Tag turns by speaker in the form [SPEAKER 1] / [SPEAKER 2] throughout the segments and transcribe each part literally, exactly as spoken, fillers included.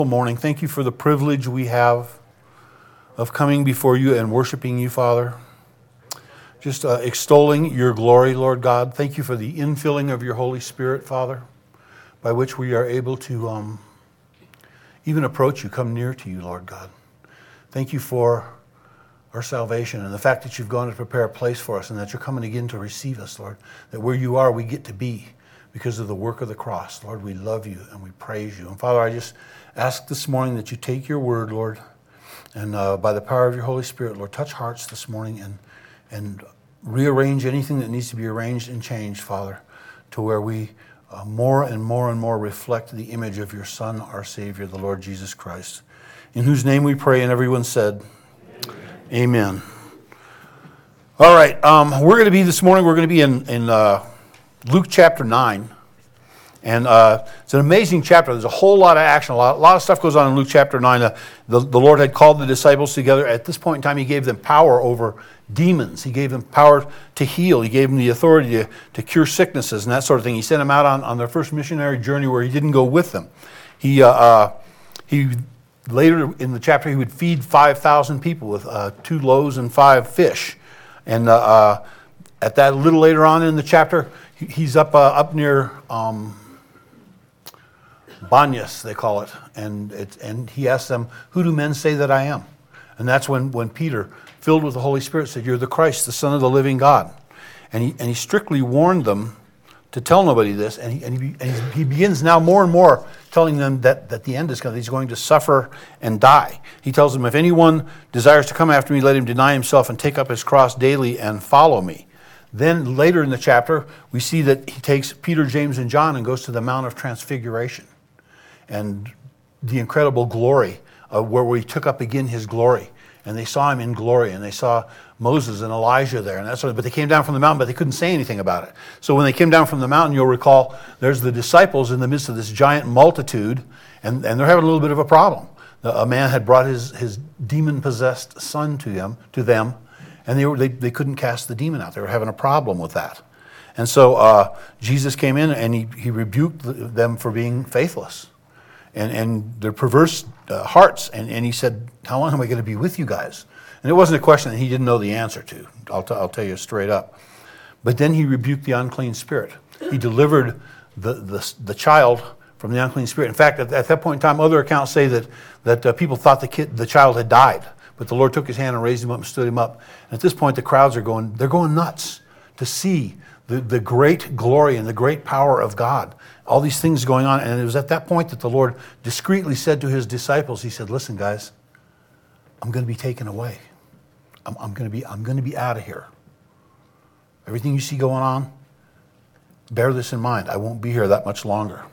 [SPEAKER 1] Morning. Thank you for the privilege we have of coming before you and worshiping you, Father. Just uh, extolling your glory, Lord God. Thank you for the infilling of your Holy Spirit, Father, by which we are able to um, even approach you, come near to you, Lord God. Thank you for our salvation and the fact that you've gone to prepare a place for us and that you're coming again to receive us, Lord. That where you are, we get to be because of the work of the cross. Lord, we love you and we praise you. And Father, I just ask this morning that you take your word, Lord, and uh, by the power of your Holy Spirit, Lord, touch hearts this morning and and rearrange anything that needs to be arranged and changed, Father, to where we uh, more and more and more reflect the image of your Son, our Savior, the Lord Jesus Christ, in whose name we pray, and everyone said, Amen. Amen. All right, um, we're going to be this morning, we're going to be in, in uh, Luke chapter nine. And uh, it's an amazing chapter. There's a whole lot of action. A lot, a lot of stuff goes on in Luke chapter nine. Uh, the, the Lord had called the disciples together. At this point in time, he gave them power over demons. He gave them power to heal. He gave them the authority to, to cure sicknesses and that sort of thing. He sent them out on, on their first missionary journey where he didn't go with them. He, uh, uh, he later in the chapter, he would feed five thousand people with uh, two loaves and five fish. And uh, uh, at that, a little later on in the chapter, he, he's up, uh, up near... Um, Banyas, they call it, and it, and he asked them, who do men say that I am? And that's when, when Peter, filled with the Holy Spirit, said, you're the Christ, the Son of the living God. And he, and he strictly warned them to tell nobody this, and he, and he, and he begins now more and more telling them that, that the end is coming, he's going to suffer and die. He tells them, if anyone desires to come after me, let him deny himself and take up his cross daily and follow me. Then later in the chapter, we see that he takes Peter, James, and John and goes to the Mount of Transfiguration. And the incredible glory uh, where he took up again his glory. And they saw him in glory, and they saw Moses and Elijah there. And that sort of, but they came down from the mountain, but they couldn't say anything about it. So when they came down from the mountain, you'll recall, there's the disciples in the midst of this giant multitude, and, and they're having a little bit of a problem. A man had brought his, his demon-possessed son to him, to them, and they, were, they, they couldn't cast the demon out. They were having a problem with that. And so uh, Jesus came in, and he, he rebuked them for being faithless. And, and their perverse uh, hearts. And, and he said, how long am I going to be with you guys? And it wasn't a question that he didn't know the answer to. I'll, t- I'll tell you straight up. But then he rebuked the unclean spirit. He delivered the, the, the child from the unclean spirit. In fact, at, at that point in time, other accounts say that, that uh, people thought the kid, the child had died. But the Lord took his hand and raised him up and stood him up. And at this point, the crowds are going, they're going nuts to see the, the great glory and the great power of God. All these things going on. And it was at that point that the Lord discreetly said to his disciples, he said, listen, guys, I'm going to be taken away. I'm, I'm going to be, I'm going to be out of here. Everything you see going on, bear this in mind. I won't be here that much longer.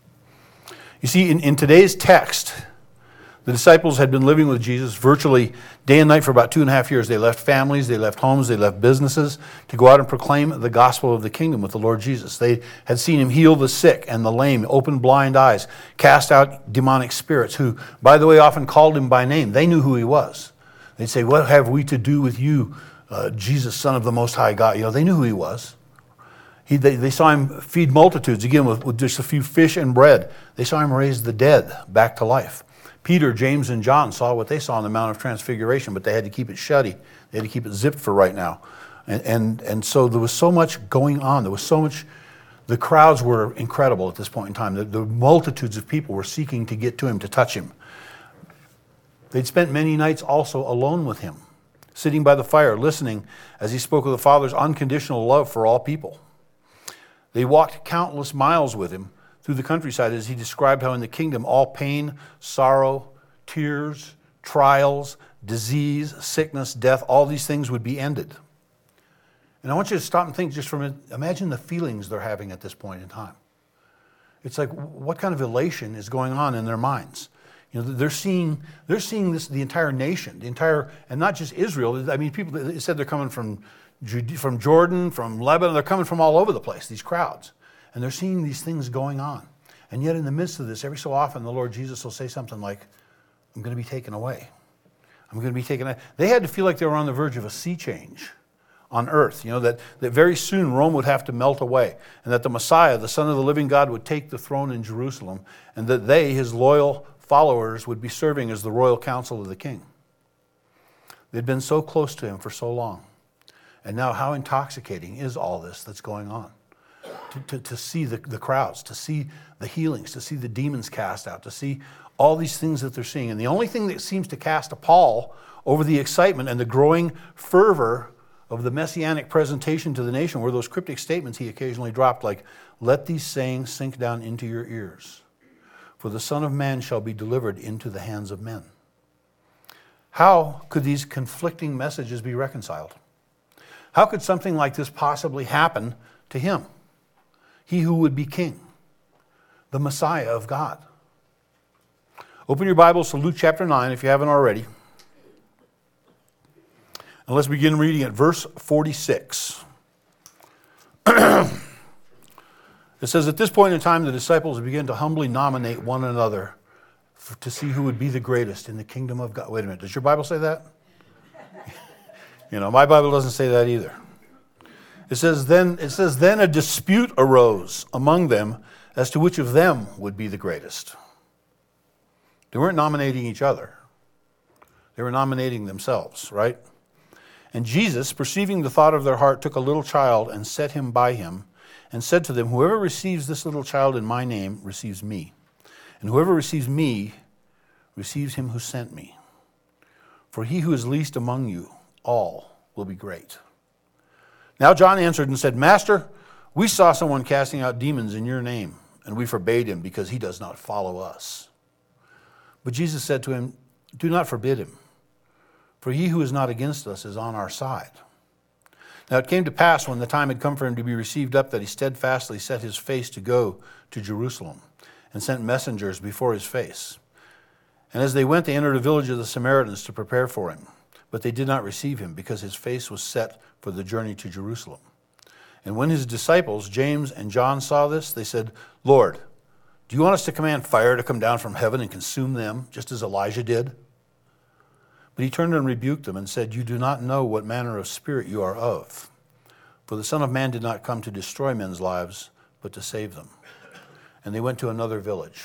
[SPEAKER 1] You see, in, in today's text, the disciples had been living with Jesus virtually day and night for about two and a half years. They left families, they left homes, they left businesses to go out and proclaim the gospel of the kingdom with the Lord Jesus. They had seen him heal the sick and the lame, open blind eyes, cast out demonic spirits, who, by the way, often called him by name. They knew who he was. They'd say, what have we to do with you, uh, Jesus, Son of the Most High God? You know, they knew who he was. He, they, they saw him feed multitudes, again, with, with just a few fish and bread. They saw him raise the dead back to life. Peter, James, and John saw what they saw on the Mount of Transfiguration, but they had to keep it shutty. They had to keep it zipped for right now. And, and, and so there was so much going on. There was so much, the crowds were incredible at this point in time. The, the multitudes of people were seeking to get to him, to touch him. They'd spent many nights also alone with him, sitting by the fire, listening as he spoke of the Father's unconditional love for all people. They walked countless miles with him through the countryside as he described how in the kingdom all pain, sorrow, tears, trials, disease, sickness, death, all these things would be ended. And I want you to stop and think just from it. Imagine the feelings they're having at this point in time. It's like, what kind of elation is going on in their minds? You know, they're seeing they're seeing this the entire nation, the entire, and not just Israel. I mean, people they said they're coming from from Jordan, from Lebanon. They're coming from all over the place. These crowds. And they're seeing these things going on. And yet in the midst of this, every so often, the Lord Jesus will say something like, I'm going to be taken away. I'm going to be taken away. They had to feel like they were on the verge of a sea change on earth. You know, that, that very soon Rome would have to melt away. And that the Messiah, the Son of the living God, would take the throne in Jerusalem. And that they, his loyal followers would be serving as the royal council of the king. They'd been so close to him for so long. And now how intoxicating is all this that's going on? To, to, to see the, the crowds, to see the healings, to see the demons cast out, to see all these things that they're seeing. And the only thing that seems to cast a pall over the excitement and the growing fervor of the messianic presentation to the nation were those cryptic statements he occasionally dropped, like, "Let these sayings sink down into your ears, for the Son of Man shall be delivered into the hands of men." How could these conflicting messages be reconciled? How could something like this possibly happen to him? He who would be king, the Messiah of God. Open your Bibles to Luke chapter nine if you haven't already. And let's begin reading at verse forty-six. It says, "At this point in time, the disciples began to humbly nominate one another for, to see who would be the greatest in the kingdom of God." Wait a minute, does your Bible say that? You know, my Bible doesn't say that either. It says, then, it says, "Then a dispute arose among them as to which of them would be the greatest." They weren't nominating each other. They were nominating themselves, right? "And Jesus, perceiving the thought of their heart, took a little child and set him by him, and said to them, 'Whoever receives this little child in my name receives me. And whoever receives me receives him who sent me. For he who is least among you all will be great.' Now John answered and said, 'Master, we saw someone casting out demons in your name, and we forbade him because he does not follow us.' But Jesus said to him, 'Do not forbid him, for he who is not against us is on our side.' Now it came to pass, when the time had come for him to be received up, that he steadfastly set his face to go to Jerusalem, and sent messengers before his face. And as they went, they entered a village of the Samaritans to prepare for him. But they did not receive him, because his face was set for the journey to Jerusalem. And when his disciples, James and John, saw this, they said, 'Lord, do you want us to command fire to come down from heaven and consume them, just as Elijah did?' But he turned and rebuked them and said, 'You do not know what manner of spirit you are of. For the Son of Man did not come to destroy men's lives, but to save them.' And they went to another village."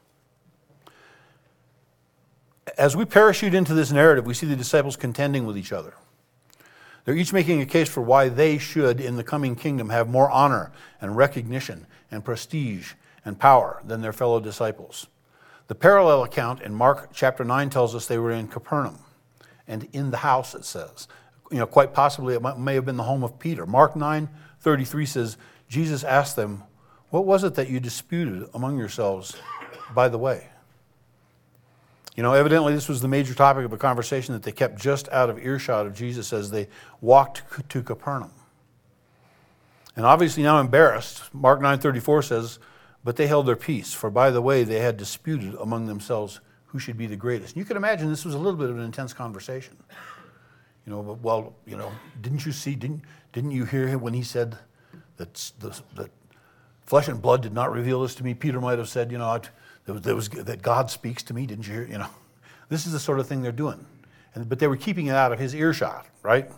[SPEAKER 1] As we parachute into this narrative, we see the disciples contending with each other. They're each making a case for why they should, in the coming kingdom, have more honor and recognition and prestige and power than their fellow disciples. The parallel account in Mark chapter nine tells us they were in Capernaum, and in the house, it says. You know, quite possibly it might, may have been the home of Peter. Mark nine thirty-three says, Jesus asked them, "What was it that you disputed among yourselves by the way?" You know, evidently this was the major topic of a conversation that they kept just out of earshot of Jesus as they walked to Capernaum. And obviously now embarrassed, Mark nine thirty-four says, "But they held their peace, for by the way they had disputed among themselves who should be the greatest." And you can imagine this was a little bit of an intense conversation. You know, but, well, you know, didn't you see, didn't didn't you hear him when he said that, the, that flesh and blood did not reveal this to me? Peter might have said, you know, there was, there was, that God speaks to me. Didn't you hear? You know, this is the sort of thing they're doing. And, but they were keeping it out of his earshot, right?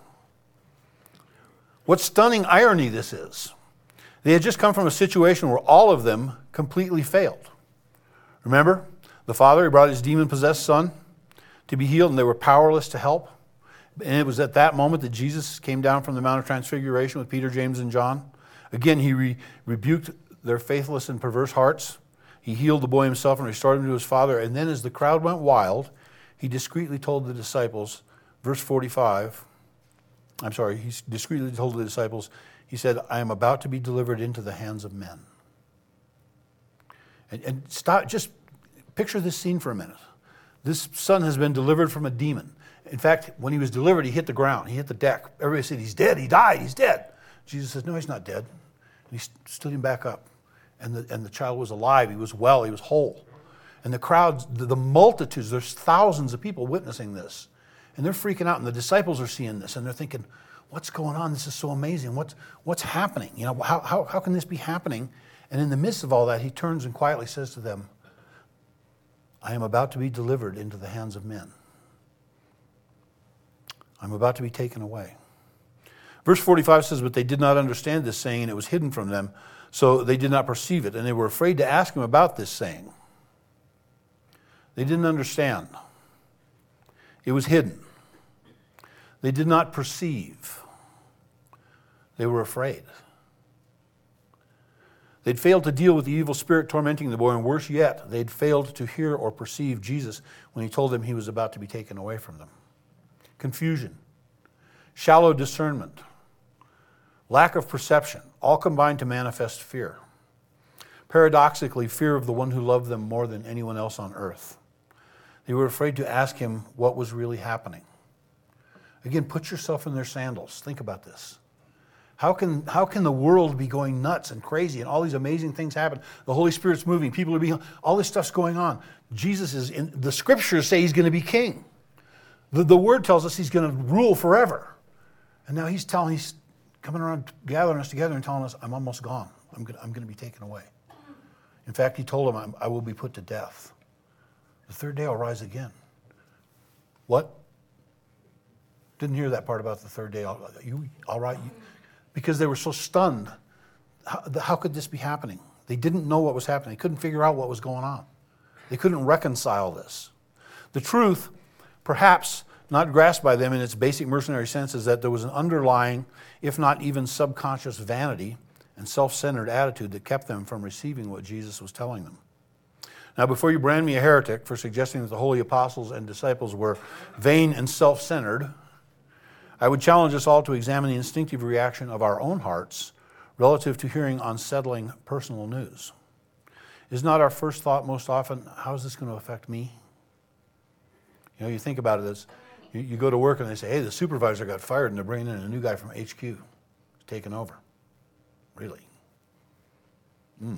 [SPEAKER 1] What stunning irony this is. They had just come from a situation where all of them completely failed. Remember, the father, he brought his demon-possessed son to be healed, and they were powerless to help. And it was at that moment that Jesus came down from the Mount of Transfiguration with Peter, James, and John. Again, he re- rebuked their faithless and perverse hearts. He healed the boy himself and restored him to his father. And then as the crowd went wild, he discreetly told the disciples, verse forty-five, I'm sorry, he discreetly told the disciples, he said, "I am about to be delivered into the hands of men." And, and stop, just picture this scene for a minute. This son has been delivered from a demon. In fact, when he was delivered, he hit the ground. He hit the deck. Everybody said, "He's dead. He died. He's dead." Jesus says, "No, he's not dead." And he stood him back up. And the, and the child was alive. He was well. He was whole. And the crowds, the, the multitudes, there's thousands of people witnessing this. And they're freaking out. And the disciples are seeing this. And they're thinking, what's going on? This is so amazing. What's, what's happening? You know, how, how, how can this be happening? And in the midst of all that, he turns and quietly says to them, "I am about to be delivered into the hands of men. I'm about to be taken away." Verse forty-five says, "But they did not understand this saying, and it was hidden from them, so they did not perceive it, and they were afraid to ask him about this saying." They didn't understand. It was hidden. They did not perceive. They were afraid. They'd failed to deal with the evil spirit tormenting the boy, and worse yet, they'd failed to hear or perceive Jesus when he told them he was about to be taken away from them. Confusion, shallow discernment, lack of perception, all combined to manifest fear. Paradoxically, fear of the one who loved them more than anyone else on earth. They were afraid to ask him what was really happening. Again, put yourself in their sandals. Think about this. How can, how can the world be going nuts and crazy and all these amazing things happen? The Holy Spirit's moving, people are being, all this stuff's going on. Jesus is, in, the scriptures say he's going to be king. The, the word tells us he's going to rule forever. And now he's telling, he's coming around, gathering us together and telling us, I'm almost gone. I'm going to, I'm going to be taken away. In fact, he told them, I will be put to death. The third day I'll rise again. What? Didn't hear that part about the third day. You, all right? You, because they were so stunned. How, how could this be happening? They didn't know what was happening. They couldn't figure out what was going on. They couldn't reconcile this. The truth, perhaps not grasped by them in its basic mercenary sense, is that there was an underlying, if not even subconscious, vanity and self-centered attitude that kept them from receiving what Jesus was telling them. Now, before you brand me a heretic for suggesting that the holy apostles and disciples were vain and self-centered, I would challenge us all to examine the instinctive reaction of our own hearts relative to hearing unsettling personal news. Is not our first thought most often, how is this going to affect me? You know, you think about it as you, you go to work and they say, hey, the supervisor got fired and they're bringing in a new guy from H Q. He's taken over. Really? Mm.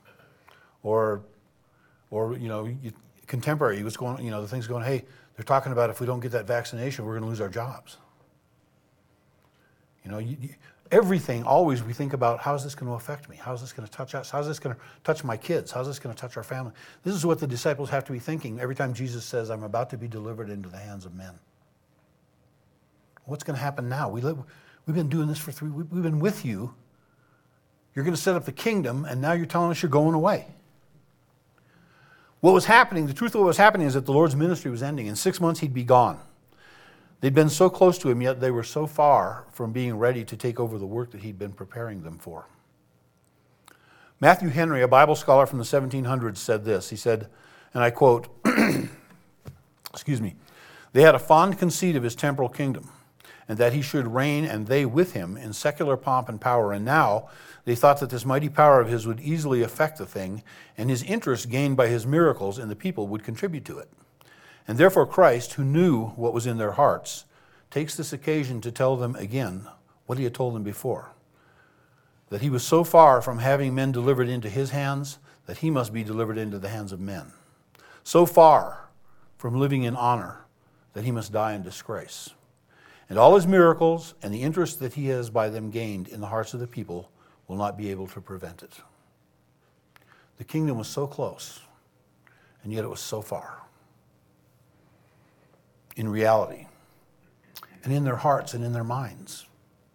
[SPEAKER 1] Or, or you know, you, contemporary, was going, you know, the thing's going, hey, they're talking about if we don't get that vaccination, we're going to lose our jobs. You know, you, you, everything, always we think about, how is this going to affect me? How is this going to touch us? How is this going to touch my kids? How is this going to touch our family? This is what the disciples have to be thinking every time Jesus says, I'm about to be delivered into the hands of men. What's going to happen now? We live, we've been doing this for three, we've been with you. You're going to set up the kingdom, and now you're telling us you're going away. What was happening, the truth of what was happening is that the Lord's ministry was ending. In six months, he'd be gone. They'd been so close to him, yet they were so far from being ready to take over the work that he'd been preparing them for. Matthew Henry, a Bible scholar from the seventeen hundreds, said this. He said, and I quote, excuse me, they had a fond conceit of his temporal kingdom, and that he should reign and they with him in secular pomp and power. And now they thought that this mighty power of his would easily affect the thing, and his interest gained by his miracles in the people would contribute to it. And therefore Christ, who knew what was in their hearts, takes this occasion to tell them again what he had told them before, that he was so far from having men delivered into his hands that he must be delivered into the hands of men. So far from living in honor that he must die in disgrace. And all his miracles and the interest that he has by them gained in the hearts of the people will not be able to prevent it. The kingdom was so close, and yet it was so far. In reality, and in their hearts and in their minds.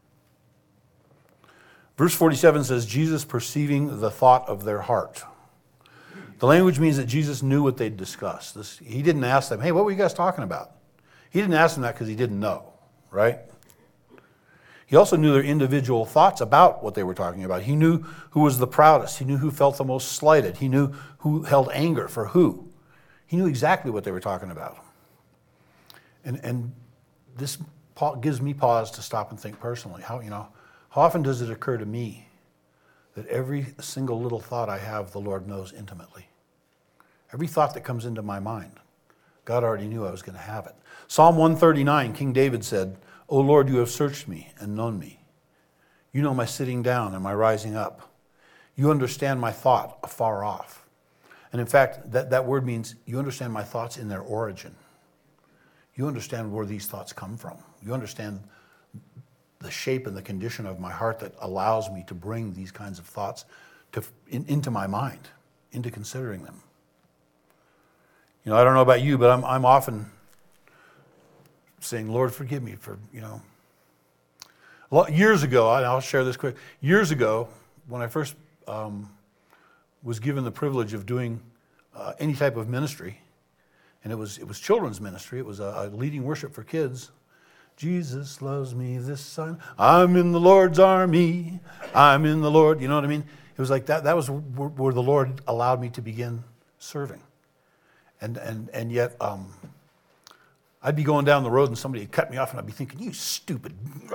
[SPEAKER 1] Verse forty-seven says, Jesus perceiving the thought of their heart. The language means that Jesus knew what they'd discussed. This, he didn't ask them, hey, what were you guys talking about? He didn't ask them that because he didn't know, right? He also knew their individual thoughts about what they were talking about. He knew who was the proudest. He knew who felt the most slighted. He knew who held anger for who. He knew exactly what they were talking about. And, and this gives me pause to stop and think personally. How, you know, how often does it occur to me that every single little thought I have, the Lord knows intimately? Every thought that comes into my mind, God already knew I was going to have it. Psalm one thirty-nine, King David said, O Lord, you have searched me and known me. You know my sitting down and my rising up. You understand my thought afar off. And in fact, that, that word means you understand my thoughts in their origin. You understand where these thoughts come from. You understand the shape and the condition of my heart that allows me to bring these kinds of thoughts to, in, into my mind, into considering them. You know, I don't know about you, but I'm, I'm often saying, Lord, forgive me for, you know. Years ago, and I'll share this quick. Years ago, when I first um, was given the privilege of doing uh, any type of ministry, And it was it was children's ministry. It was a, a leading worship for kids. Jesus loves me, this son. I'm in the Lord's army. I'm in the Lord. You know what I mean? It was like that. That was where, where the Lord allowed me to begin serving. And and and yet, um, I'd be going down the road and somebody would cut me off, and I'd be thinking, "You stupid!"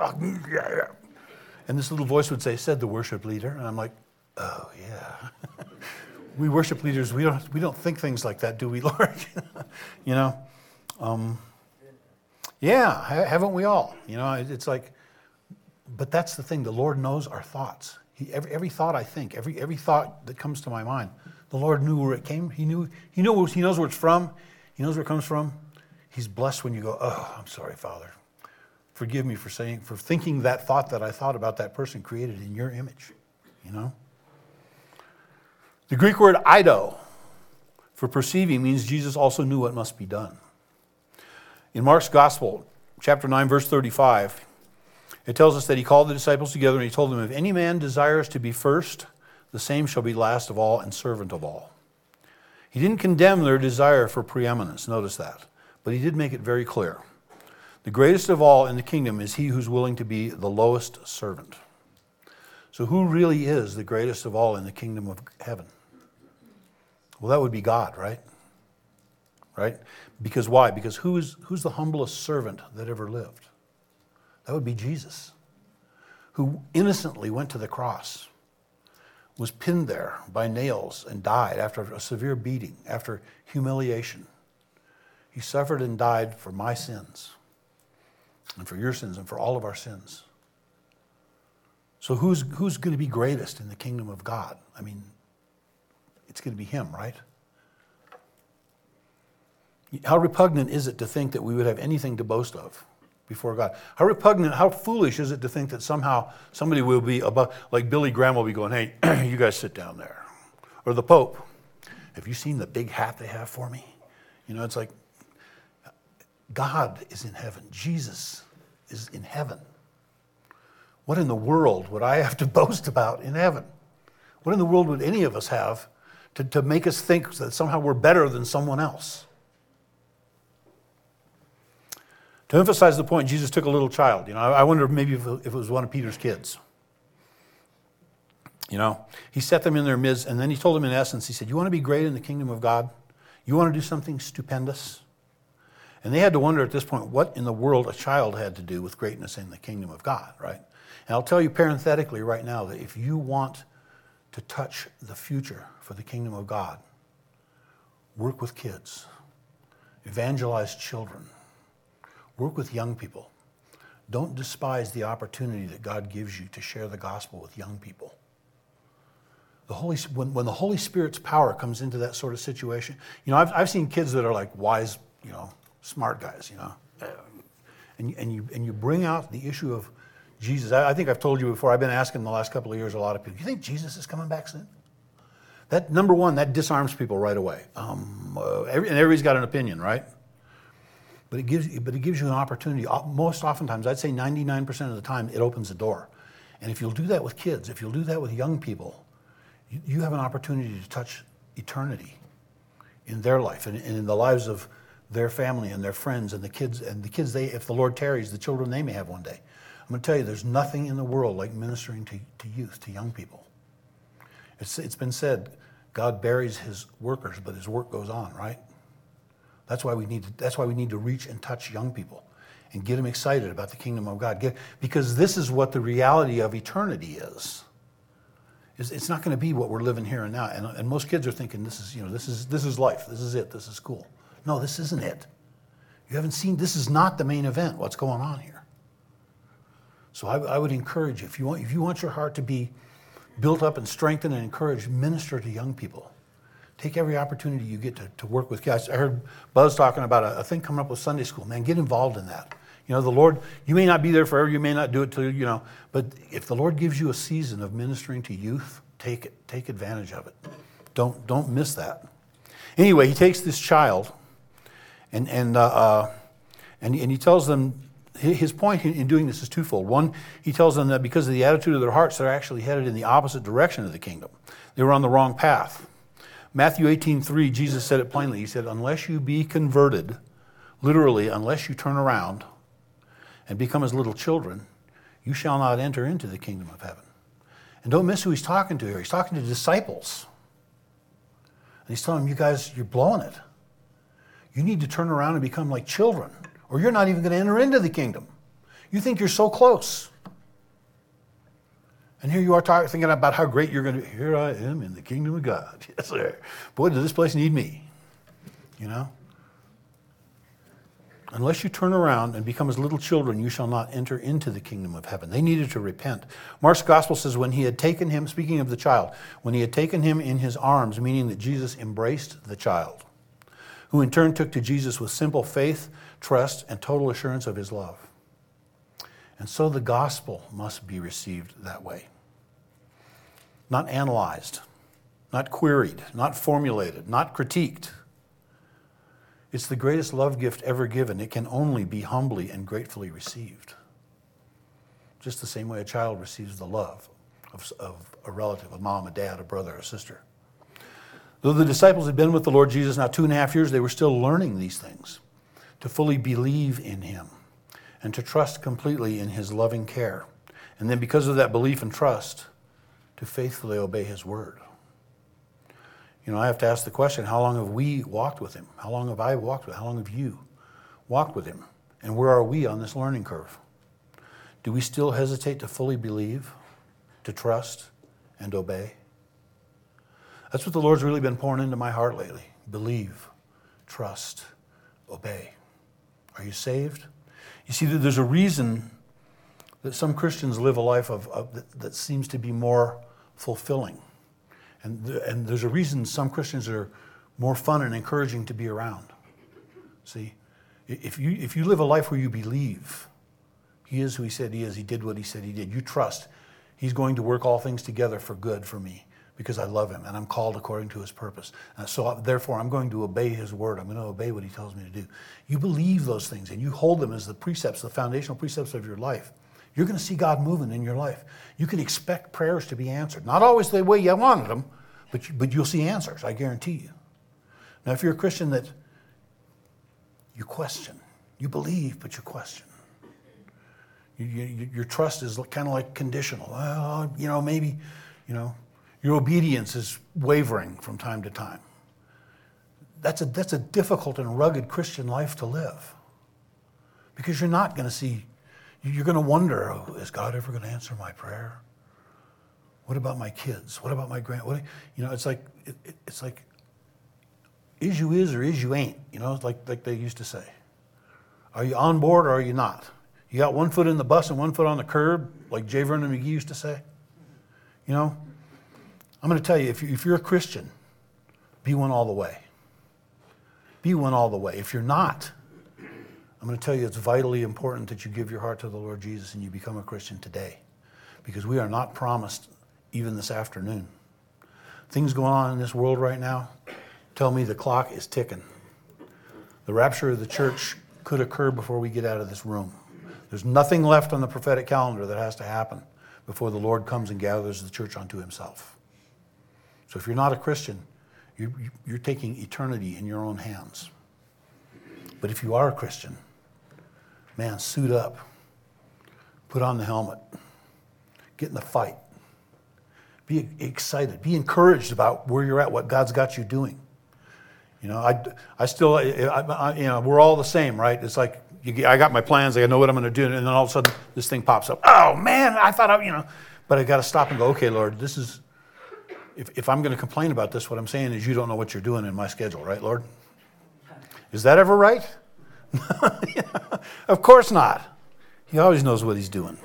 [SPEAKER 1] And this little voice would say, "Said the worship leader," and I'm like, "Oh yeah." We worship leaders, we don't we don't think things like that, do we, Lord? You know, um, yeah, haven't we all? You know, it's like, but that's the thing. The Lord knows our thoughts. He, every every thought I think, every every thought that comes to my mind, the Lord knew where it came. He knew He knew He knows where it's from. He knows where it comes from. He's blessed when you go, "Oh, I'm sorry, Father. Forgive me for saying, for thinking that thought that I thought about that person created in your image." You know. The Greek word eido for perceiving means Jesus also knew what must be done. In Mark's Gospel, chapter nine, verse thirty-five, it tells us that he called the disciples together and he told them, "If any man desires to be first, the same shall be last of all and servant of all." He didn't condemn their desire for preeminence, notice that, but he did make it very clear. The greatest of all in the kingdom is he who's willing to be the lowest servant. So who really is the greatest of all in the kingdom of heaven? Well, that would be God, right? Right? Because why? Because who is, who's the humblest servant that ever lived? That would be Jesus, who innocently went to the cross, was pinned there by nails and died after a severe beating, after humiliation. He suffered and died for my sins and for your sins and for all of our sins. So who's who's going to be greatest in the kingdom of God? I mean, it's going to be him, right? How repugnant is it to think that we would have anything to boast of before God? How repugnant, how foolish is it to think that somehow somebody will be above, like Billy Graham will be going, "Hey, you guys sit down there." Or the Pope, "Have you seen the big hat they have for me?" You know, it's like, God is in heaven. Jesus is in heaven. What in the world would I have to boast about in heaven? What in the world would any of us have to, to make us think that somehow we're better than someone else? To emphasize the point, Jesus took a little child. You know, I wonder maybe if it was one of Peter's kids. You know, he set them in their midst, and then he told them in essence, he said, "You want to be great in the kingdom of God? You want to do something stupendous?" And they had to wonder at this point what in the world a child had to do with greatness in the kingdom of God, right? And I'll tell you parenthetically right now that if you want to touch the future for the kingdom of God, work with kids, evangelize children, work with young people. Don't despise the opportunity that God gives you to share the gospel with young people. The Holy, when, when the Holy Spirit's power comes into that sort of situation, you know, I've, I've seen kids that are like wise, you know, smart guys, you know, and, and, you, and you bring out the issue of Jesus. I, I think I've told you before, I've been asking the last couple of years a lot of people, "Do you think Jesus is coming back soon?" That, number one, that disarms people right away. Um, uh, every, and everybody's got an opinion, right? But it gives, but it gives you an opportunity. Most oftentimes, I'd say ninety-nine percent of the time, it opens the door. And if you'll do that with kids, if you'll do that with young people, you, you have an opportunity to touch eternity in their life and, and in the lives of their family and their friends and the kids, and the kids they, if the Lord tarries, the children they may have one day. I'm going to tell you, there's nothing in the world like ministering to, to youth, to young people. It's, it's been said, God buries his workers, but his work goes on, right? That's why we need to, that's why we need to reach and touch young people and get them excited about the kingdom of God. Get, because this is what the reality of eternity is. It's, it's not going to be what we're living here and now. And, and most kids are thinking, this is, you know, this is this is life. This is it. This is cool. No, this isn't it. You haven't seen, this is not the main event, what's going on here. So I, I would encourage you, if you want, if you want your heart to be built up and strengthened and encouraged, minister to young people. Take every opportunity you get to, to work with kids. I heard Buzz talking about a, a thing coming up with Sunday school. Man, get involved in that. You know, the Lord, you may not be there forever, you may not do it till, you know, but if the Lord gives you a season of ministering to youth, take it. Take advantage of it. Don't, don't miss that. Anyway, he takes this child and, and, uh, uh, and, and he tells them, his point in doing this is twofold. One, he tells them that because of the attitude of their hearts, they're actually headed in the opposite direction of the kingdom. They were on the wrong path. Matthew eighteen three, Jesus said it plainly. He said, unless you be converted, literally, unless you turn around and become as little children, you shall not enter into the kingdom of heaven. And don't miss who he's talking to here. He's talking to disciples. And he's telling them, you guys, you're blowing it. You need to turn around and become like children, or you're not even going to enter into the kingdom. You think you're so close. And here you are talking, thinking about how great you're going to be. Here I am in the kingdom of God. Yes, sir. Boy, does this place need me. You know? Unless you turn around and become as little children, you shall not enter into the kingdom of heaven. They needed to repent. Mark's gospel says when he had taken him, speaking of the child, when he had taken him in his arms, meaning that Jesus embraced the child, who in turn took to Jesus with simple faith, trust, and total assurance of his love. And so the gospel must be received that way. Not analyzed, not queried, not formulated, not critiqued. It's the greatest love gift ever given. It can only be humbly and gratefully received. Just the same way a child receives the love of, of a relative, a mom, a dad, a brother, a sister. Though the disciples had been with the Lord Jesus now two and a half years, they were still learning these things, to fully believe in him and to trust completely in his loving care. And then because of that belief and trust, to faithfully obey his word. You know, I have to ask the question, how long have we walked with him? How long have I walked with him? How long have you walked with him? And where are we on this learning curve? Do we still hesitate to fully believe, to trust, and obey? That's what the Lord's really been pouring into my heart lately. Believe, trust, obey. Are you saved? You see, there's a reason that some Christians live a life of, of that, that seems to be more fulfilling. And, the, and there's a reason some Christians are more fun and encouraging to be around. See, if you if you live a life where you believe he is who he said he is, he did what he said he did, you trust he's going to work all things together for good for me because I love him and I'm called according to his purpose. And so therefore I'm going to obey his word. I'm going to obey what he tells me to do. You believe those things and you hold them as the precepts, the foundational precepts of your life. You're going to see God moving in your life. You can expect prayers to be answered. Not always the way you wanted them, but, you, but you'll see answers, I guarantee you. Now, if you're a Christian that you question, you believe, but you question. You, you, your trust is kind of like conditional. Well, you know, maybe, you know, your obedience is wavering from time to time. That's a, that's a difficult and rugged Christian life to live because you're not going to see. You're going to wonder, oh, is God ever going to answer my prayer? What about my kids? What about my grand? What, you know, it's like it, it, it's like is you is or is you ain't. You know, it's like like they used to say. Are you on board or are you not? You got one foot in the bus and one foot on the curb, like J. Vernon McGee used to say. You know, I'm going to tell you, if you if you're a Christian, be one all the way. Be one all the way. If you're not, I'm going to tell you it's vitally important that you give your heart to the Lord Jesus and you become a Christian today. Because we are not promised even this afternoon. Things going on in this world right now tell me the clock is ticking. The rapture of the church could occur before we get out of this room. There's nothing left on the prophetic calendar that has to happen before the Lord comes and gathers the church unto himself. So if you're not a Christian, you're, you're taking eternity in your own hands. But if you are a Christian, man, suit up, put on the helmet, get in the fight, be excited, be encouraged about where you're at, what God's got you doing. You know, I, I still, I, I, you know, we're all the same, right? It's like you, I got my plans, I know what I'm going to do, and then all of a sudden this thing pops up. Oh man, I thought I, you know, but I got to stop and go. Okay, Lord, this is. If, if I'm going to complain about this, what I'm saying is you don't know what you're doing in my schedule, right, Lord? Is that ever right? Of course not. He always knows what he's doing.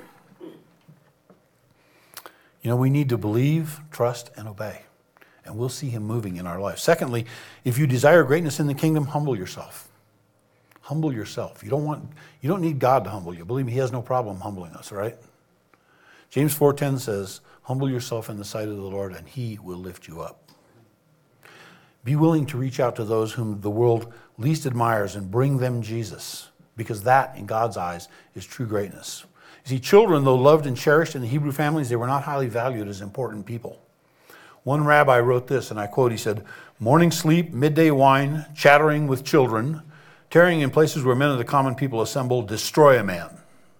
[SPEAKER 1] You know, we need to believe, trust, and obey. And we'll see him moving in our life. Secondly, if you desire greatness in the kingdom, humble yourself. Humble yourself. You don't want, you don't need God to humble you. Believe me, he has no problem humbling us, right? James four ten says, humble yourself in the sight of the Lord, and he will lift you up. Be willing to reach out to those whom the world least admires and bring them Jesus, because that, in God's eyes, is true greatness. You see, children, though loved and cherished in the Hebrew families, they were not highly valued as important people. One rabbi wrote this, and I quote, he said, "Morning sleep, midday wine, chattering with children, tarrying in places where men of the common people assemble, destroy a man."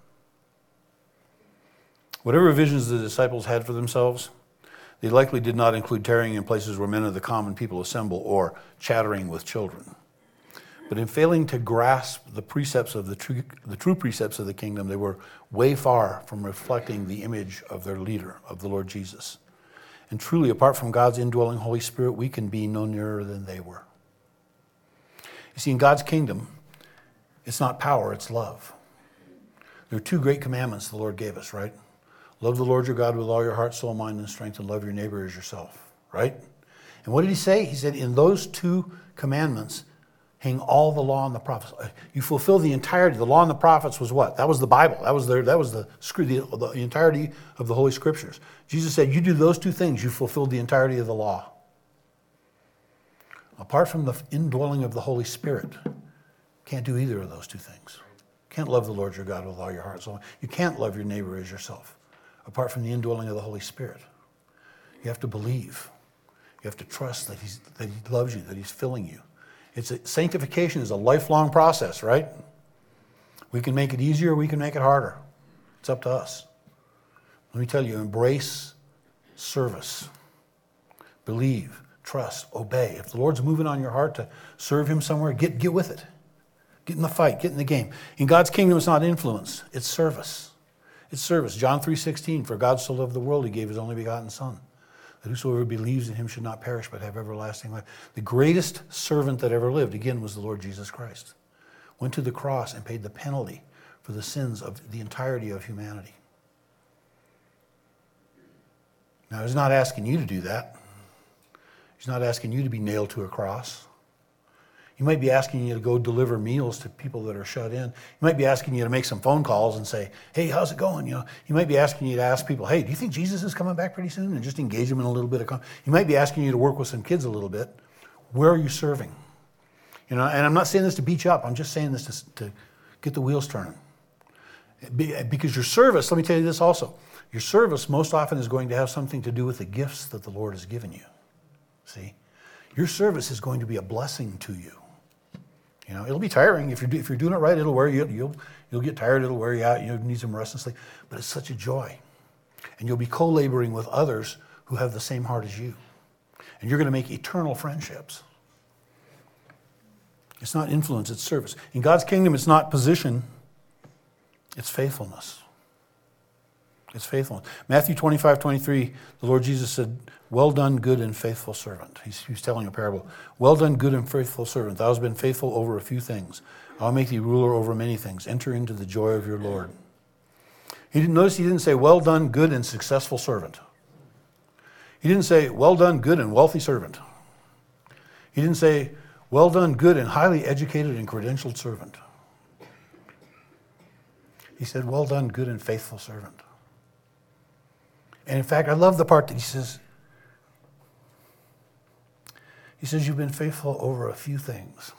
[SPEAKER 1] Whatever visions the disciples had for themselves, they likely did not include tarrying in places where men of the common people assemble or chattering with children. But in failing to grasp the precepts of the true, the true precepts of the kingdom, they were way far from reflecting the image of their leader, of the Lord Jesus. And truly, apart from God's indwelling Holy Spirit, we can be no nearer than they were. You see, in God's kingdom, it's not power, it's love. There are two great commandments the Lord gave us, right? Love the Lord your God with all your heart, soul, mind, and strength, and love your neighbor as yourself, right? And what did he say? He said, in those two commandments, hang all the law and the prophets. You fulfill the entirety. The law and the prophets was what? That was the Bible. That was the, that was the, the, the entirety of the Holy Scriptures. Jesus said, you do those two things, you fulfilled the entirety of the law. Apart from the indwelling of the Holy Spirit, can't do either of those two things. Can't love the Lord your God with all your heart, soul. You can't love your neighbor as yourself, apart from the indwelling of the Holy Spirit. You have to believe. You have to trust that he's, that he loves you, that he's filling you. It's a, sanctification is a lifelong process, right? We can make it easier, we can make it harder. It's up to us. Let me tell you, embrace service. Believe, trust, obey. If the Lord's moving on your heart to serve him somewhere, get, get with it. Get in the fight, get in the game. In God's kingdom, it's not influence, it's service. It's service. John three sixteen, for God so loved the world, he gave his only begotten Son, that whosoever believes in him should not perish but have everlasting life. The greatest servant that ever lived, again, was the Lord Jesus Christ. Went to the cross and paid the penalty for the sins of the entirety of humanity. Now, he's not asking you to do that. He's not asking you to be nailed to a cross. He might be asking you to go deliver meals to people that are shut in. He might be asking you to make some phone calls and say, hey, how's it going? You know, he might be asking you to ask people, hey, do you think Jesus is coming back pretty soon? And just engage them in a little bit of con- He might be asking you to work with some kids a little bit. Where are you serving? You know, and I'm not saying this to beat you up. I'm just saying this to, to get the wheels turning. Because your service, let me tell you this also, your service most often is going to have something to do with the gifts that the Lord has given you. See? Your service is going to be a blessing to you. You know, it'll be tiring. If you're, if you're doing it right, it'll wear you. You'll, you'll get tired. It'll wear you out. You need some rest and sleep. But it's such a joy. And you'll be co-laboring with others who have the same heart as you. And you're going to make eternal friendships. It's not influence, it's service. In God's kingdom, it's not position, it's faithfulness. It's faithfulness. Matthew twenty-five, twenty-three, the Lord Jesus said, well done, good and faithful servant. He's, he's telling a parable. Well done, good and faithful servant. Thou hast been faithful over a few things. I'll make thee ruler over many things. Enter into the joy of your Lord. He didn't notice he didn't say, well done, good and successful servant. He didn't say, well done, good and wealthy servant. He didn't say, well done, good and highly educated and credentialed servant. He said, well done, good and faithful servant. And in fact, I love the part that he says, he says, you've been faithful over a few things.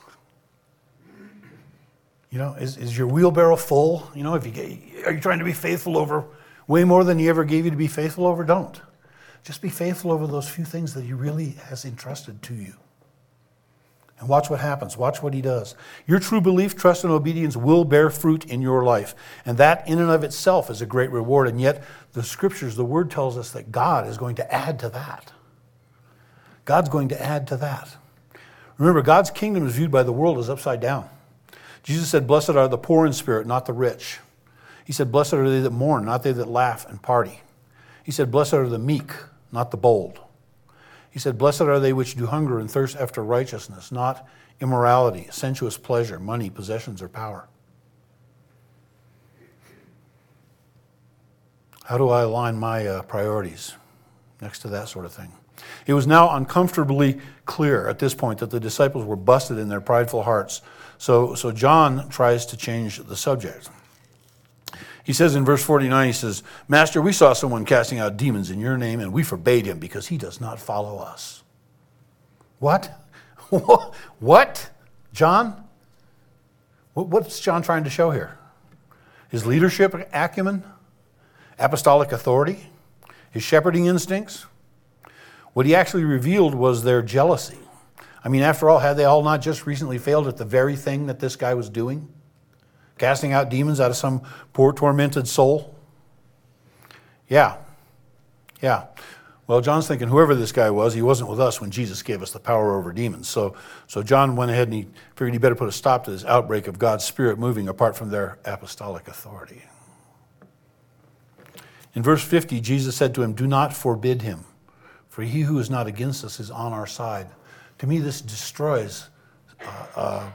[SPEAKER 1] You know, is, is your wheelbarrow full? You know, if you get, are you trying to be faithful over way more than he ever gave you to be faithful over? Don't. Just be faithful over those few things that he really has entrusted to you. And watch what happens. Watch what he does. Your true belief, trust, and obedience will bear fruit in your life. And that in and of itself is a great reward. And yet the scriptures, the word tells us that God is going to add to that. God's going to add to that. Remember, God's kingdom is viewed by the world as upside down. Jesus said, blessed are the poor in spirit, not the rich. He said, blessed are they that mourn, not they that laugh and party. He said, blessed are the meek, not the bold. He said, blessed are they which do hunger and thirst after righteousness, not immorality, sensuous pleasure, money, possessions, or power. How do I align my uh, priorities next to that sort of thing? It was now uncomfortably clear at this point that the disciples were busted in their prideful hearts. So, so John tries to change the subject. He says in verse forty-nine, he says, Master, we saw someone casting out demons in your name, and we forbade him because he does not follow us. What? What? John? What's John trying to show here? His leadership acumen? Apostolic authority? His shepherding instincts? What he actually revealed was their jealousy. I mean, after all, had they all not just recently failed at the very thing that this guy was doing? Casting out demons out of some poor, tormented soul? Yeah. Yeah. Well, John's thinking whoever this guy was, he wasn't with us when Jesus gave us the power over demons. So, so John went ahead and he figured he better put a stop to this outbreak of God's Spirit moving apart from their apostolic authority. In verse fifty, Jesus said to him, "Do not forbid him, for he who is not against us is on our side." To me, this destroys uh, uh,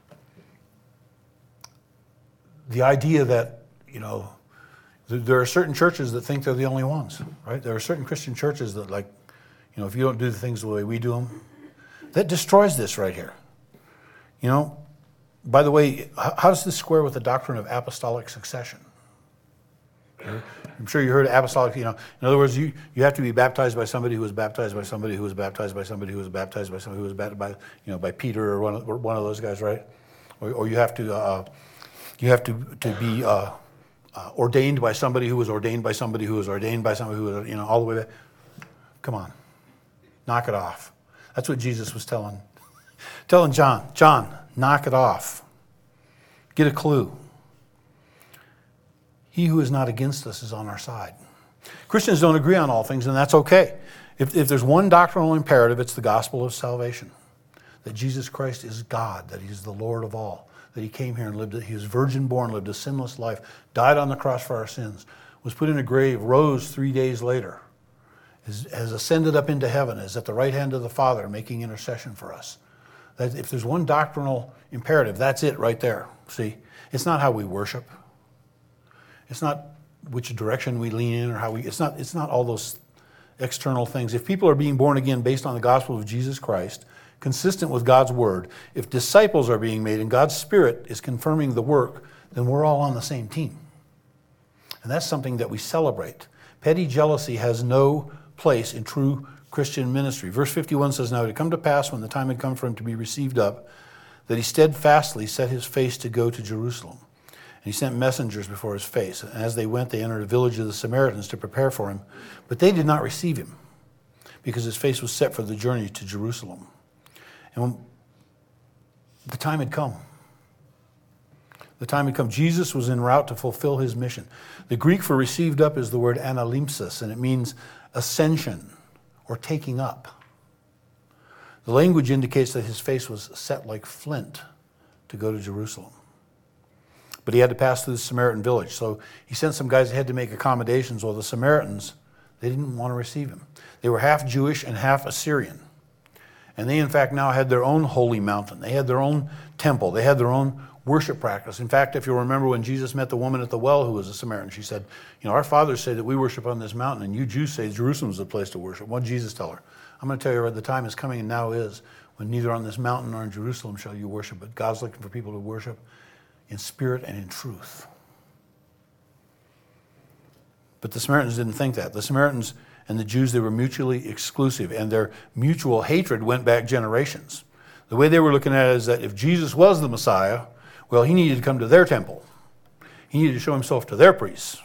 [SPEAKER 1] the idea that, you know, th- there are certain churches that think they're the only ones, right? There are certain Christian churches that, like, you know, if you don't do the things the way we do them, that destroys this right here. You know, by the way, how, how does this square with the doctrine of apostolic succession? I'm sure you heard apostolic, you know, in other words, you, you have to be baptized by somebody who was baptized by somebody who was baptized by somebody who was baptized by somebody who was baptized by, you know, by Peter or one of, or one of those guys, right? Or, or you have to, uh, you have to, to be uh, uh, ordained by somebody who was ordained by somebody who was ordained by somebody who was, you know, all the way back. Come on, knock it off. That's what Jesus was telling, telling John. John, knock it off. Get a clue. He who is not against us is on our side. Christians don't agree on all things, and that's okay. If, if there's one doctrinal imperative, it's the gospel of salvation. That Jesus Christ is God, that he's the Lord of all, that he came here and lived, he was virgin born, lived a sinless life, died on the cross for our sins, was put in a grave, rose three days later, is, has ascended up into heaven, is at the right hand of the Father making intercession for us. That if there's one doctrinal imperative, that's it right there. See, it's not how we worship. It's not which direction we lean in or how we, it's not, it's not all those external things. If people are being born again based on the gospel of Jesus Christ, consistent with God's word, if disciples are being made and God's Spirit is confirming the work, then we're all on the same team. And that's something that we celebrate. Petty jealousy has no place in true Christian ministry. Verse fifty-one says, "Now it had come to pass when the time had come for him to be received up, that he steadfastly set his face to go to Jerusalem. And he sent messengers before his face. And as they went, they entered a village of the Samaritans to prepare for him. But they did not receive him, because his face was set for the journey to Jerusalem." And when the time had come. The time had come. Jesus was en route to fulfill his mission. The Greek for received up is the word analimpsis, and it means ascension or taking up. The language indicates that his face was set like flint to go to Jerusalem. But he had to pass through the Samaritan village. So he sent some guys ahead to make accommodations. Well, the Samaritans, they didn't want to receive him. They were half Jewish and half Assyrian. And they, in fact, now had their own holy mountain. They had their own temple. They had their own worship practice. In fact, if you'll remember when Jesus met the woman at the well who was a Samaritan, she said, "You know, our fathers say that we worship on this mountain, and you Jews say Jerusalem's the place to worship." What did Jesus tell her? "I'm going to tell you, the time is coming and now is, when neither on this mountain nor in Jerusalem shall you worship, but God's looking for people to worship in spirit and in truth." But the Samaritans didn't think that. The Samaritans and the Jews, they were mutually exclusive, and their mutual hatred went back generations. The way they were looking at it is that if Jesus was the Messiah, well, he needed to come to their temple. He needed to show himself to their priests.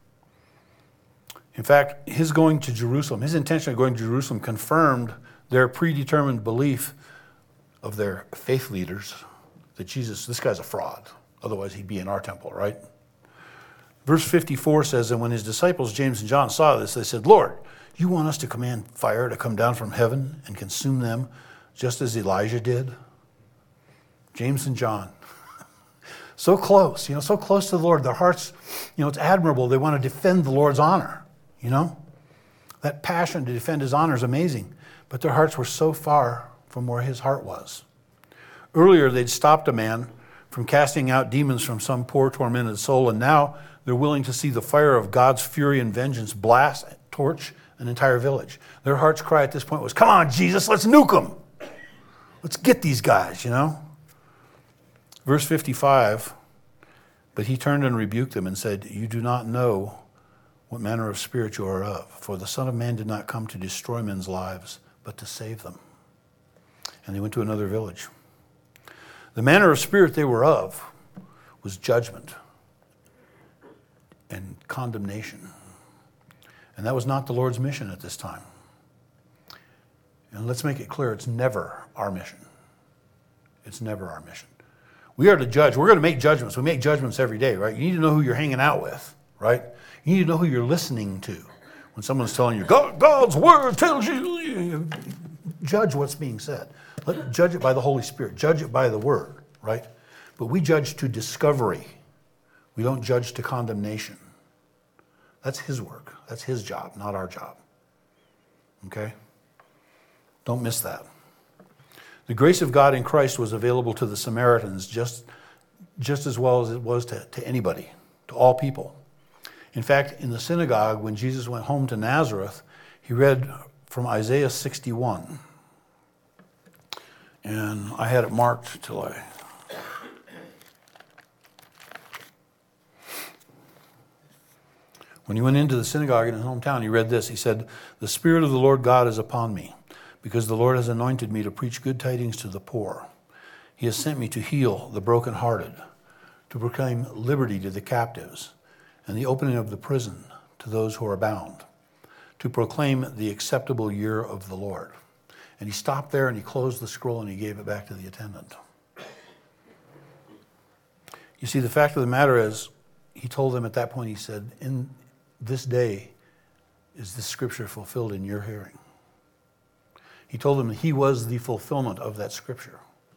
[SPEAKER 1] In fact, his going to Jerusalem, his intention of going to Jerusalem confirmed their predetermined belief of their faith leaders that Jesus, this guy's a fraud. Otherwise, he'd be in our temple, right? Verse fifty-four says, "And when his disciples, James and John, saw this, they said, 'Lord, you want us to command fire to come down from heaven and consume them, just as Elijah did?'" James and John. So close, you know, so close to the Lord. Their hearts, you know, it's admirable. They want to defend the Lord's honor, you know. That passion to defend his honor is amazing. But their hearts were so far from where his heart was. Earlier, they'd stopped a man from casting out demons from some poor, tormented soul, and now they're willing to see the fire of God's fury and vengeance blast, torch an entire village. Their heart's cry at this point was, "Come on, Jesus, let's nuke them. Let's get these guys," you know. Verse fifty-five, "But he turned and rebuked them and said, 'You do not know what manner of spirit you are of, for the Son of Man did not come to destroy men's lives, but to save them.' And they went to another village. The manner of spirit they were of was judgment and condemnation. And that was not the Lord's mission at this time. And let's make it clear, it's never our mission. It's never our mission. We are to judge. We're going to make judgments. We make judgments every day, right? You need to know who you're hanging out with, right? You need to know who you're listening to. When someone's telling you, God, God's word tells you, you judge what's being said. Let, judge it by the Holy Spirit. Judge it by the word, right? But we judge to discovery. We don't judge to condemnation. That's his work. That's his job, not our job. Okay? Don't miss that. The grace of God in Christ was available to the Samaritans just, just as well as it was to, to anybody, to all people. In fact, in the synagogue, when Jesus went home to Nazareth, he read from Isaiah sixty-one. And I had it marked till I... When he went into the synagogue in his hometown, he read this. He said, "The Spirit of the Lord God is upon me, because the Lord has anointed me to preach good tidings to the poor. He has sent me to heal the brokenhearted, to proclaim liberty to the captives, and the opening of the prison to those who are bound, to proclaim the acceptable year of the Lord." And he stopped there and he closed the scroll and he gave it back to the attendant. You see, the fact of the matter is, he told them at that point, he said, "In this day is this scripture fulfilled in your hearing." He told them that he was the fulfillment of that scripture.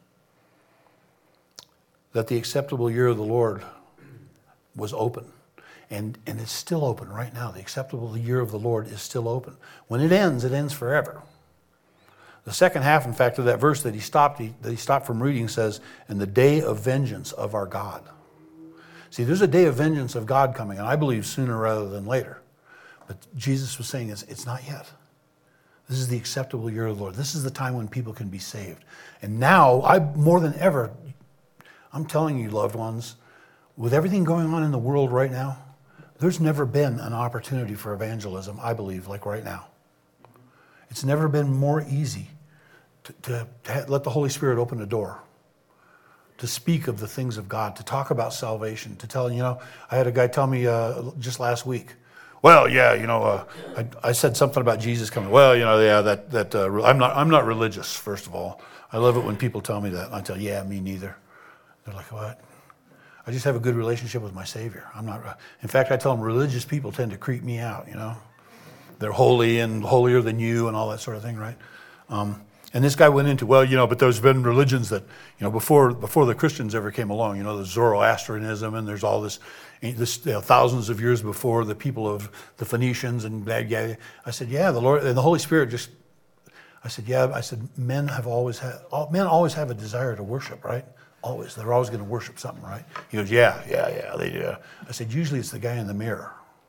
[SPEAKER 1] That the acceptable year of the Lord was open. And, and it's still open right now. The acceptable year of the Lord is still open. When it ends, it ends forever. The second half, in fact, of that verse that he stopped, he, that he stopped from reading says, "And the day of vengeance of our God." See, there's a day of vengeance of God coming, and I believe sooner rather than later. But Jesus was saying it's, it's not yet. This is the acceptable year of the Lord. This is the time when people can be saved. And now, I more than ever, I'm telling you, loved ones, with everything going on in the world right now, there's never been an opportunity for evangelism, I believe, like right now. It's never been more easy to, to, to let the Holy Spirit open a door, to speak of the things of God, to talk about salvation, to tell, you know, I had a guy tell me uh, just last week, well, yeah, you know, uh, I, I said something about Jesus coming. Well, you know, yeah, that that uh, I'm not I'm not religious. First of all, I love it when people tell me that. And I tell, yeah, me neither. They're like, what? I just have a good relationship with my Savior. I'm not. In fact, I tell them religious people tend to creep me out. You know, they're holy and holier than you and all that sort of thing, right? Um, and this guy went into, well, you know, but there's been religions that, you know, before before the Christians ever came along. You know, there's Zoroastrianism and there's all this. This you know, thousands of years before the people of the Phoenicians and blah, blah. I said, yeah, the Lord and the Holy Spirit just. I said, yeah. I said, men have always had. All, men always have a desire to worship, right? Always. They're always going to worship something, right? He goes, yeah, yeah, yeah. They do. I said, usually it's the guy in the mirror.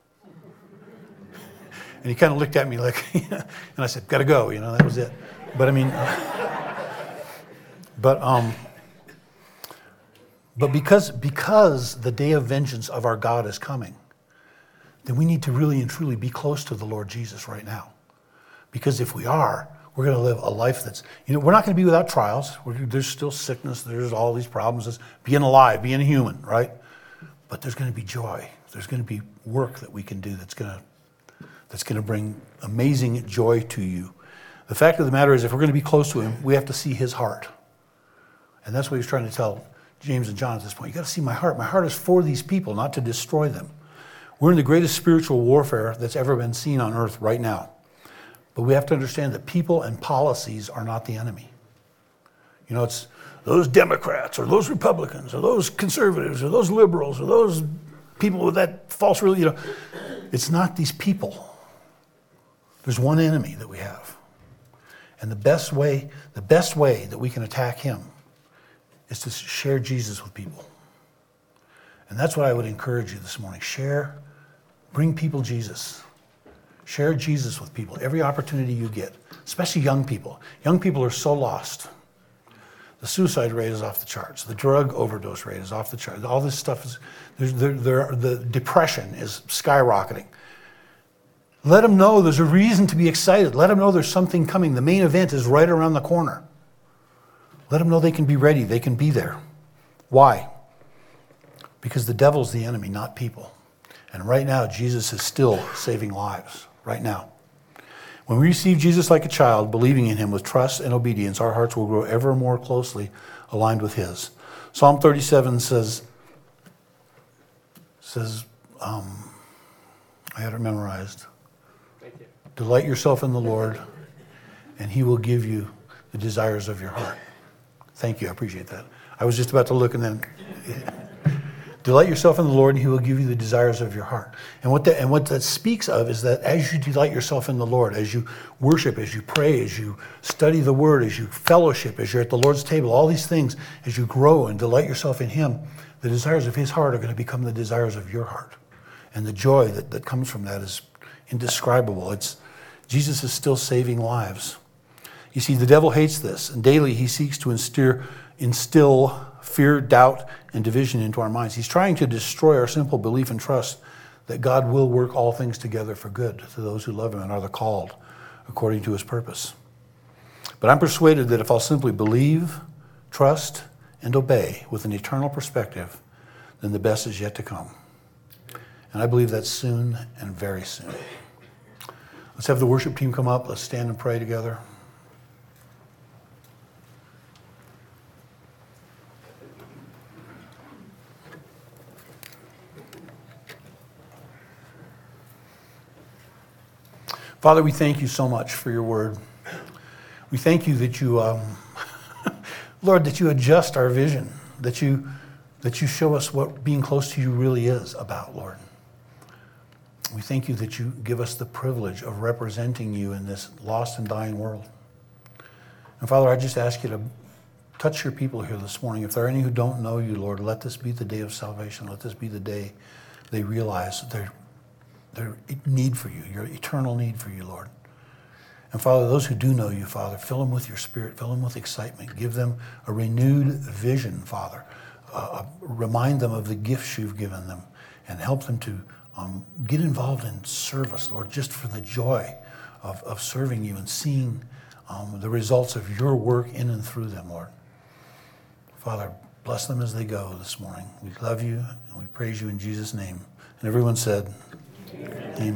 [SPEAKER 1] And he kind of looked at me like, and I said, gotta go. You know, that was it. But I mean, uh, but um. But because, because the day of vengeance of our God is coming, then we need to really and truly be close to the Lord Jesus right now. Because if we are, we're going to live a life that's, you know, we're not going to be without trials. We're, there's still sickness. There's all these problems. There's being alive, being a human, right? But there's going to be joy. There's going to be work that we can do that's going to, that's going to bring amazing joy to you. The fact of the matter is, if we're going to be close to him, we have to see his heart. And that's what he's trying to tell James and John at this point. You got to see my heart. My heart is for these people, not to destroy them. We're in the greatest spiritual warfare that's ever been seen on earth right now. But we have to understand that people and policies are not the enemy. You know, it's those Democrats or those Republicans or those conservatives or those liberals or those people with that false religion. You know, it's not these people. There's one enemy that we have. And the best way, the best way that we can attack him is to share Jesus with people. And that's what I would encourage you this morning. Share, bring people Jesus. Share Jesus with people every opportunity you get, especially young people. Young people are so lost. The suicide rate is off the charts. The drug overdose rate is off the charts. All this stuff is, they're, they're, the depression is skyrocketing. Let them know there's a reason to be excited. Let them know there's something coming. The main event is right around the corner. Let them know they can be ready. They can be there. Why? Because the devil's the enemy, not people. And right now, Jesus is still saving lives. Right now. When we receive Jesus like a child, believing in him with trust and obedience, our hearts will grow ever more closely aligned with his. Psalm thirty-seven says, says um, I had it memorized.
[SPEAKER 2] Thank you.
[SPEAKER 1] Delight yourself in the Lord, and he will give you the desires of your heart. Thank you. I appreciate that. I was just about to look and then... Delight yourself in the Lord, and he will give you the desires of your heart. And what that, and what that speaks of is that as you delight yourself in the Lord, as you worship, as you pray, as you study the word, as you fellowship, as you're at the Lord's table, all these things, as you grow and delight yourself in him, the desires of his heart are going to become the desires of your heart. And the joy that, that comes from that is indescribable. It's Jesus is still saving lives. You see, the devil hates this, and daily he seeks to instill, instill fear, doubt, and division into our minds. He's trying to destroy our simple belief and trust that God will work all things together for good to those who love him and are the called according to his purpose. But I'm persuaded that if I'll simply believe, trust, and obey with an eternal perspective, then the best is yet to come. And I believe that's soon and very soon. Let's have the worship team come up. Let's stand and pray together. Father, we thank you so much for your word. We thank you that you, um, Lord, that you adjust our vision, that you, that you show us what being close to you really is about, Lord. We thank you that you give us the privilege of representing you in this lost and dying world. And Father, I just ask you to touch your people here this morning. If there are any who don't know you, Lord, let this be the day of salvation. Let this be the day they realize their, their need for you, your eternal need for you, Lord. And Father, those who do know you, Father, fill them with your spirit, fill them with excitement. Give them a renewed vision, Father. Uh, remind them of the gifts you've given them and help them to um, get involved in service, Lord, just for the joy of, of serving you and seeing um, the results of your work in and through them, Lord. Father, bless them as they go this morning. We love you and we praise you in Jesus' name. And everyone said, Amen. Amen.